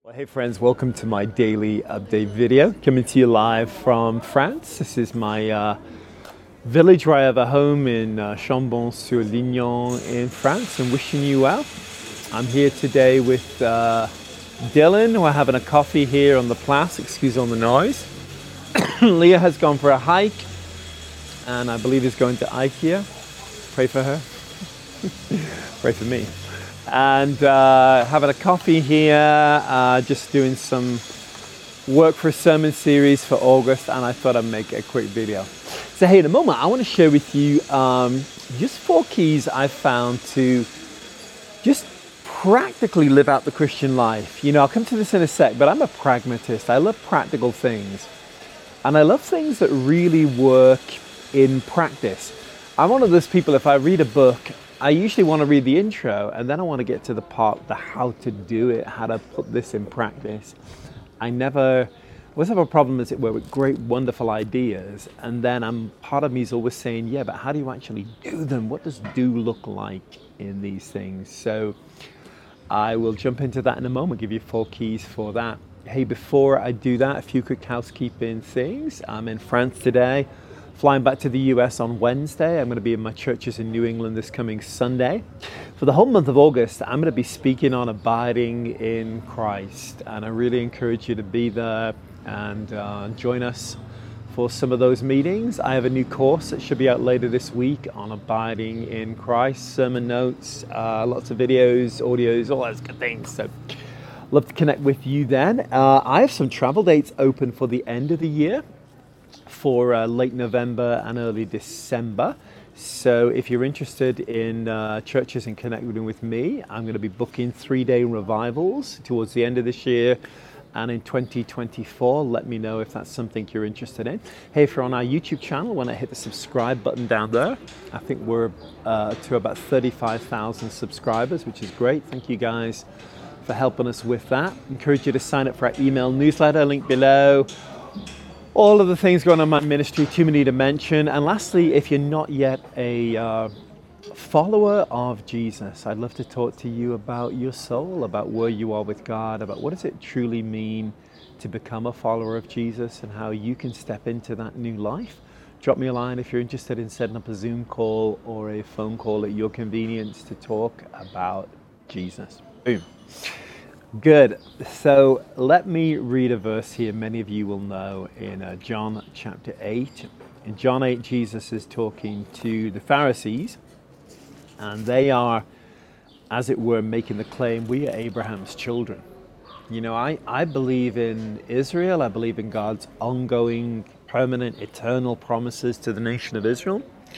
Well, hey friends, welcome to my daily update video. Coming to you live from France. This is my village where I have a home in Chambon-sur-Lignon in France, and wishing you well. I'm here today with Dylan. We're having a coffee here on the Place, excuse on the noise. Leah has gone for a hike, and I believe is going to IKEA. Pray for her. Pray for me. And having a coffee here, just doing some work for a sermon series for August, and I thought I'd make a quick video. So hey, in a moment I want to share with you just 4 keys I found to just practically live out the Christian life. You know, I'll come to this in a sec, but I'm a pragmatist. I love practical things, and I love things that really work in practice. I'm one of those people, if I read a book, I usually want to read the intro, and then I want to get to the part, the how to do it, how to put this in practice. I always have a problem, as it were, with great, wonderful ideas, and then part of me is always saying, yeah, but how do you actually do them? What does do look like in these things? So I will jump into that in a moment, give you 4 keys for that. Hey, before I do that, a few quick housekeeping things. I'm in France today. Flying back to the US on Wednesday. I'm going to be in my churches in New England this coming Sunday. For the whole month of August, I'm going to be speaking on abiding in Christ. And I really encourage you to be there and join us for some of those meetings. I have a new course that should be out later this week on abiding in Christ. Sermon notes, lots of videos, audios, all those good things. So love to connect with you then. I have some travel dates open for the end of the year, for late November and early December. So if you're interested in churches and connecting with me, I'm going to be booking 3-day revivals towards the end of this year and in 2024. Let me know if that's something you're interested in. Hey, if you're on our YouTube channel, when I hit the subscribe button down there, I think we're to about 35,000 subscribers, which is great. Thank you guys for helping us with that. Encourage you to sign up for our email newsletter, link below. All of the things going on in my ministry, too many to mention. And lastly, if you're not yet a follower of Jesus, I'd love to talk to you about your soul, about where you are with God, about what does it truly mean to become a follower of Jesus and how you can step into that new life. Drop me a line if you're interested in setting up a Zoom call or a phone call at your convenience to talk about Jesus. Boom. Good. So let me read a verse here many of you will know in John chapter 8. In John 8, Jesus is talking to the Pharisees, and they are, as it were, making the claim, we are Abraham's children. You know, I believe in Israel. I believe in God's ongoing, permanent, eternal promises to the nation of Israel.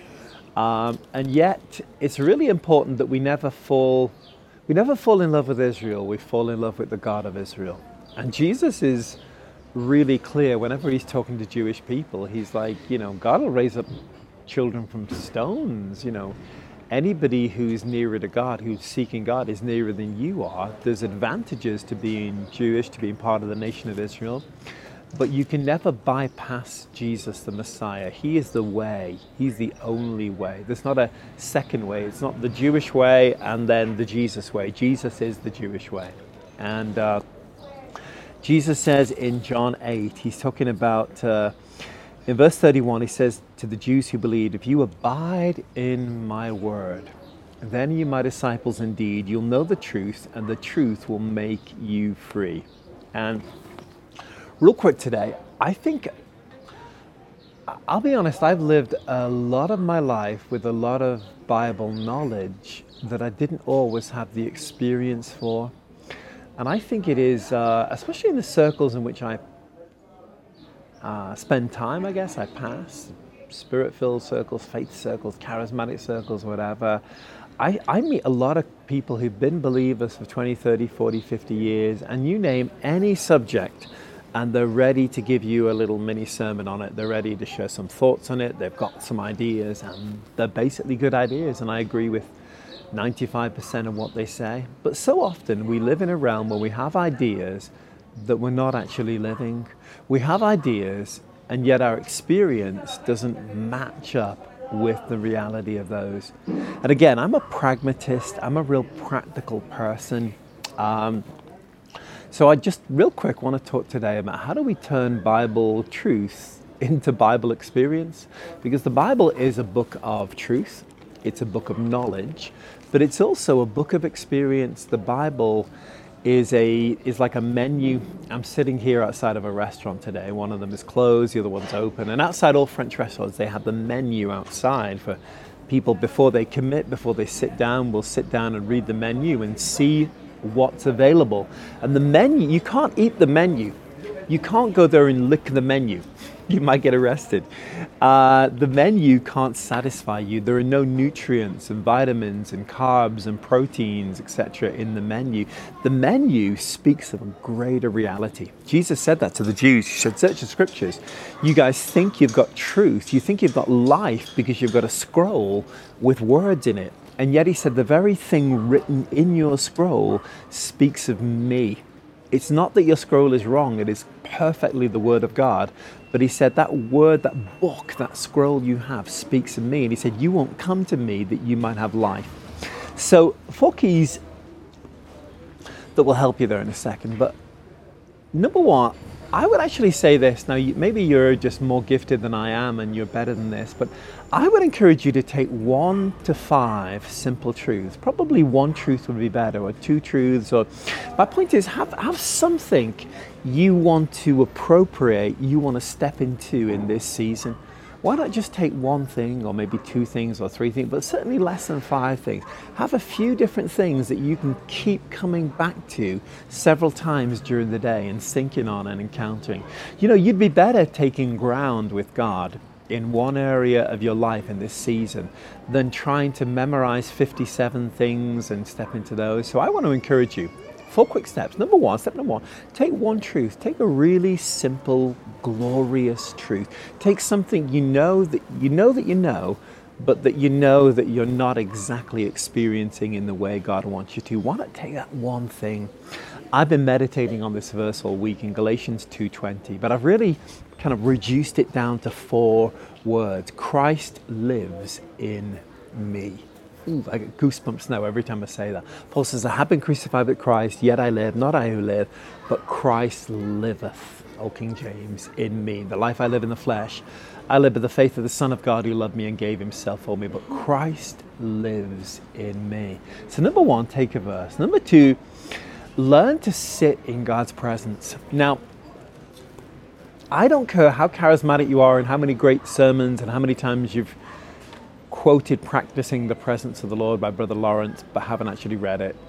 And yet, it's really important that we never fall in love with Israel. We fall in love with the God of Israel. And Jesus is really clear whenever he's talking to Jewish people. He's like, you know, God will raise up children from stones. You know, anybody who's nearer to God, who's seeking God, is nearer than you are. There's advantages to being Jewish, to being part of the nation of Israel. But you can never bypass Jesus, the Messiah. He is the way. He's the only way. There's not a second way. It's not the Jewish way and then the Jesus way. Jesus is the Jewish way. And Jesus says in John 8, he's talking about, in verse 31, he says to the Jews who believed, if you abide in my word, then you my disciples indeed. You'll know the truth, and the truth will make you free. And real quick today, I'll be honest, I've lived a lot of my life with a lot of Bible knowledge that I didn't always have the experience for. And I think it is, especially in the circles in which I spend time, I guess, I pass, spirit-filled circles, faith circles, charismatic circles, whatever. I meet a lot of people who've been believers for 20, 30, 40, 50 years, and you name any subject, and they're ready to give you a little mini sermon on it. They're ready to share some thoughts on it. They've got some ideas, and they're basically good ideas, and I agree with 95% of what they say. But so often we live in a realm where we have ideas that we're not actually living. We have ideas, and yet our experience doesn't match up with the reality of those. And again, I'm a pragmatist. I'm a real practical person. So I just real quick want to talk today about how do we turn Bible truth into Bible experience? Because the Bible is a book of truth, it's a book of knowledge, but it's also a book of experience. The Bible is like a menu. I'm sitting here outside of a restaurant today. One of them is closed, the other one's open. And outside all French restaurants, they have the menu outside for people before they commit, before they sit down. We'll sit down and read the menu and see what's available. And the menu, you can't eat the menu. You can't go there and lick the menu. You might get arrested. The menu can't satisfy you. There are no nutrients and vitamins and carbs and proteins, etc. in the menu. The menu speaks of a greater reality. Jesus said that to the Jews. He said, search the scriptures. You guys think you've got truth. You think you've got life because you've got a scroll with words in it. And yet he said, the very thing written in your scroll speaks of me. It's not that your scroll is wrong, it is perfectly the word of God. But he said that word, that book, that scroll you have speaks of me. And he said, you won't come to me that you might have life. So 4 keys that will help you there in a second. But number 1, I would actually say this. Now, maybe you're just more gifted than I am and you're better than this, but I would encourage you to take 1 to 5 simple truths. Probably 1 truth would be better, or 2 truths. Or my point is, have something you want to appropriate, you want to step into in this season. Why not just take 1 thing, or maybe 2 things, or 3 things, but certainly less than 5 things. Have a few different things that you can keep coming back to several times during the day and thinking on and encountering. You know, you'd be better taking ground with God in one area of your life in this season than trying to memorize 57 things and step into those. So I want to encourage you. 4 quick steps. Step number 1, take 1 truth. Take a really simple, glorious truth. Take something you know, but that you know that you're not exactly experiencing in the way God wants you to. Why not take that 1 thing? I've been meditating on this verse all week in Galatians 2:20, but I've really kind of reduced it down to 4 words. Christ lives in me. Ooh, I get goosebumps now every time I say that. Paul says, I have been crucified with Christ, yet I live, not I who live, but Christ liveth, O King James, in me. The life I live in the flesh, I live by the faith of the Son of God who loved me and gave himself for me, but Christ lives in me. So number 1, take a verse. Number 2, learn to sit in God's presence. Now, I don't care how charismatic you are and how many great sermons and how many times you've quoted Practicing the Presence of the Lord by Brother Lawrence, but haven't actually read it.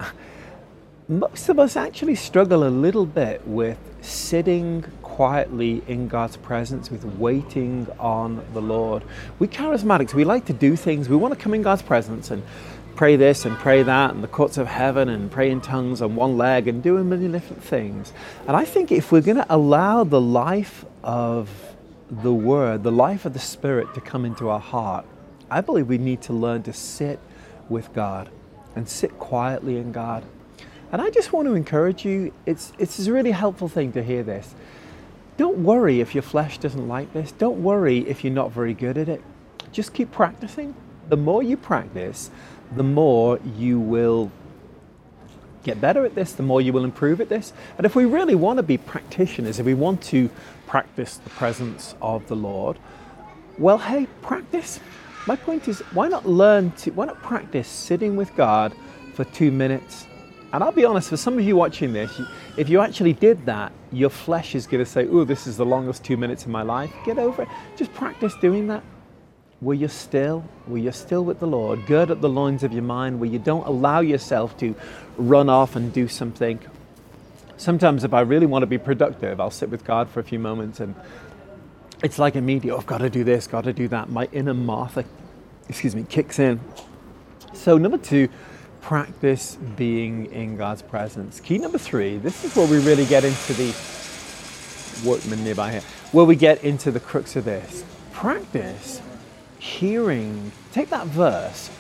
Most of us actually struggle a little bit with sitting quietly in God's presence, with waiting on the Lord. We charismatics, we like to do things. We want to come in God's presence and pray this and pray that and the courts of heaven and pray in tongues on one leg and do a million different things. And I think if we're going to allow the life of the Word, the life of the Spirit to come into our heart, I believe we need to learn to sit with God and sit quietly in God. And I just want to encourage you, it's a really helpful thing to hear this. Don't worry if your flesh doesn't like this. Don't worry if you're not very good at it. Just keep practicing. The more you practice, the more you will get better at this, the more you will improve at this. And if we really want to be practitioners, if we want to practice the presence of the Lord, well, hey, practice. My point is, why not practice sitting with God for 2 minutes? And I'll be honest, for some of you watching this, if you actually did that, your flesh is going to say, oh, this is the longest 2 minutes of my life. Get over it. Just practice doing that. Where you're still with the Lord, gird at the loins of your mind, where you don't allow yourself to run off and do something. Sometimes if I really want to be productive, I'll sit with God for a few moments and it's like immediate, I've got to do this, got to do that. My inner Martha, kicks in. So number 2, practice being in God's presence. Key number 3, this is where we really get into the workman nearby here, where we get into the crux of this. Practice hearing, take that verse,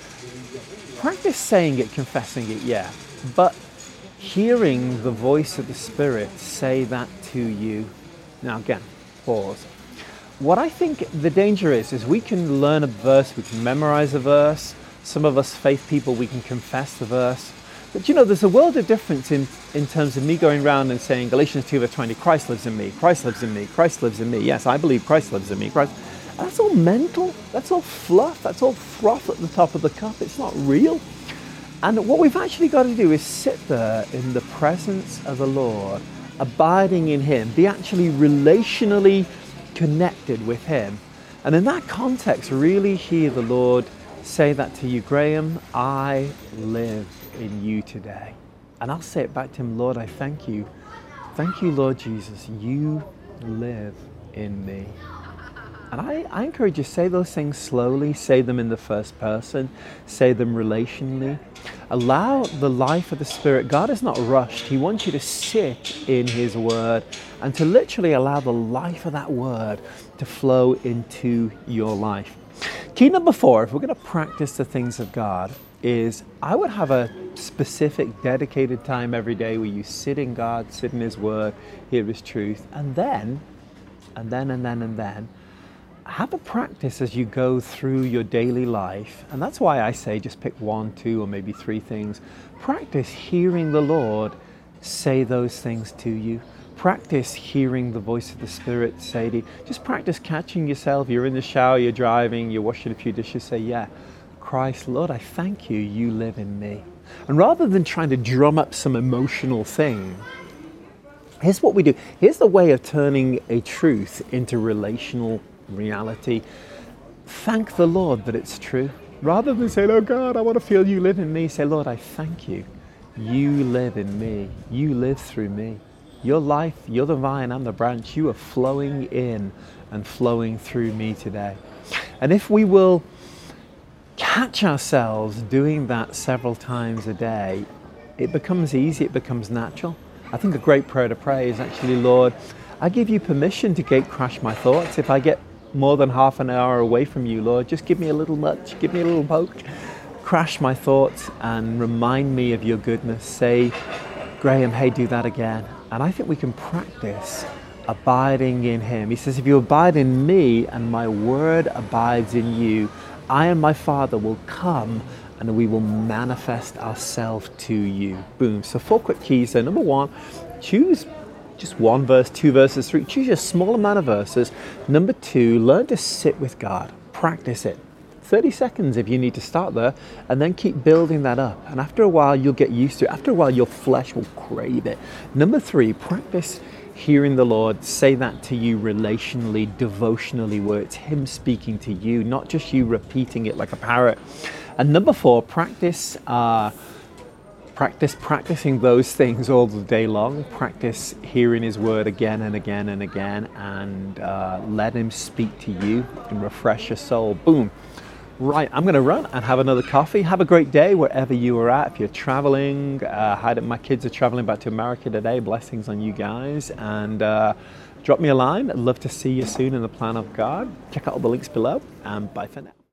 practice saying it, confessing it, yeah, but hearing the voice of the Spirit say that to you. Now again, pause. What I think the danger is we can learn a verse, we can memorize a verse. Some of us faith people, we can confess the verse. But you know, there's a world of difference in terms of me going around and saying, Galatians 2 verse 20, Christ lives in me, Christ lives in me, Christ lives in me. Yes, I believe Christ lives in me. Christ. That's all mental, that's all fluff, that's all froth at the top of the cup. It's not real. And what we've actually got to do is sit there in the presence of the Lord, abiding in Him, be actually relationally connected with Him. And in that context, really hear the Lord say that to you, Graham, I live in you today. And I'll say it back to Him, Lord, I thank you. Thank you, Lord Jesus, you live in me. And I encourage you, say those things slowly, say them in the first person, say them relationally. Allow the life of the Spirit. God is not rushed. He wants you to sit in His Word and to literally allow the life of that Word to flow into your life. Key number 4, if we're going to practice the things of God, is I would have a specific dedicated time every day where you sit in God, sit in His Word, hear His truth, and then have a practice as you go through your daily life. And that's why I say just pick 1, 2, or maybe 3 things. Practice hearing the Lord say those things to you. Practice hearing the voice of the Spirit say to you. Just practice catching yourself. You're in the shower, you're driving, you're washing a few dishes. Say, yeah, Christ, Lord, I thank you, you live in me. And rather than trying to drum up some emotional thing, here's what we do. Here's the way of turning a truth into relational reality. Thank the Lord that it's true. Rather than say, oh God, I want to feel you live in me, say, Lord, I thank you. You live in me. You live through me. Your life, you're the vine, I'm the branch. You are flowing in and flowing through me today. And if we will catch ourselves doing that several times a day, it becomes easy, it becomes natural. I think a great prayer to pray is actually, Lord, I give you permission to gate crash my thoughts. If I get more than half an hour away from you, Lord, just give me a little nudge, give me a little poke, crash my thoughts and remind me of your goodness. Say, Graham, hey, do that again. And I think we can practice abiding in Him. He says, if you abide in me and my word abides in you, I and my Father will come and we will manifest ourselves to you. Boom. So 4 quick keys. So number 1, choose just 1 verse, 2 verses, 3. Choose a small amount of verses. Number 2, learn to sit with God. Practice it. 30 seconds if you need to start there, and then keep building that up. And after a while, you'll get used to it. After a while, your flesh will crave it. Number 3, practice hearing the Lord say that to you relationally, devotionally, where it's Him speaking to you, not just you repeating it like a parrot. And number 4, practicing those things all the day long. Practice hearing His word again and again and again, and let Him speak to you and refresh your soul. Boom. Right, I'm going to run and have another coffee. Have a great day wherever you are at. If you're traveling, my kids are traveling back to America today. Blessings on you guys. And drop me a line. I'd love to see you soon in the plan of God. Check out all the links below. And bye for now.